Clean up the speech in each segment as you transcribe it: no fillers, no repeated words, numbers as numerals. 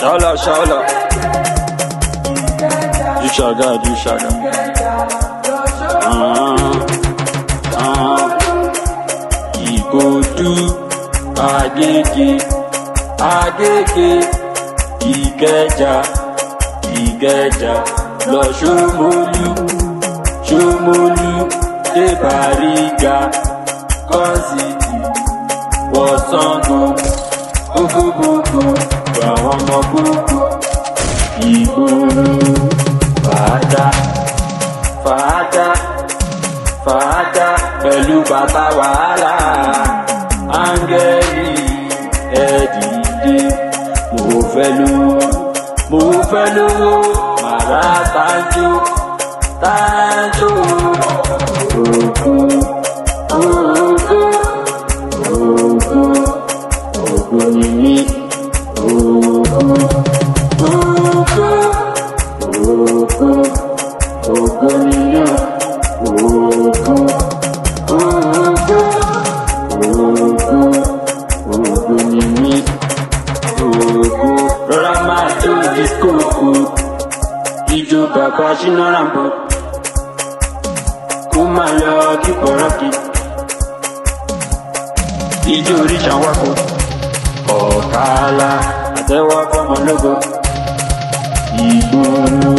Shala. Du shaga. Ìkòdú, Agége, Ìkẹjà, lọ Ṣómólú, dé Bàrígà, Kọ́sìtì, wọ Ṣàngó, Ògúnbùkù, àwọn ọmọ gbogbo, ìgboro, fàájà, pẹ̀lú bàbá wàhálà, áńgẹ́lì ẹ dìde, mo fẹ́ lówó, màrá tájò, ògo ni mí, ògo ni yàn, ògo ni mí, rọra máa jó disco, ijó bàbá Ṣínà Rambo, kó máa lọ kíkọ rọ́ọ̀kì, ijó oríṣà wákò, ọ̀kàlà àtẹ́wọ́ fọmọlógo, ìgboro,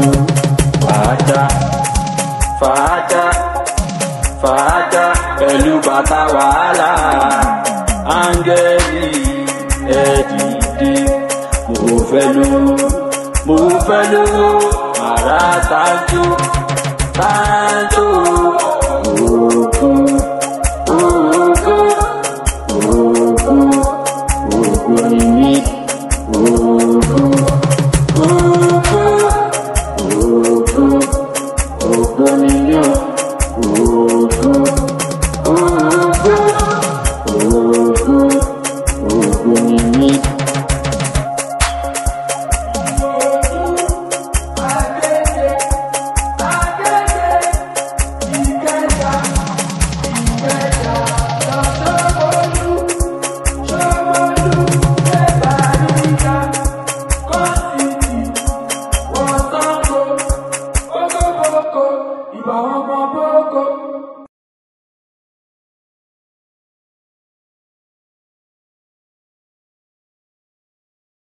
fàájà, pẹ̀lú bàtà wàhálà, áńgẹ́lì ẹ dìde, mo fẹ́ lówó, màrá tájò.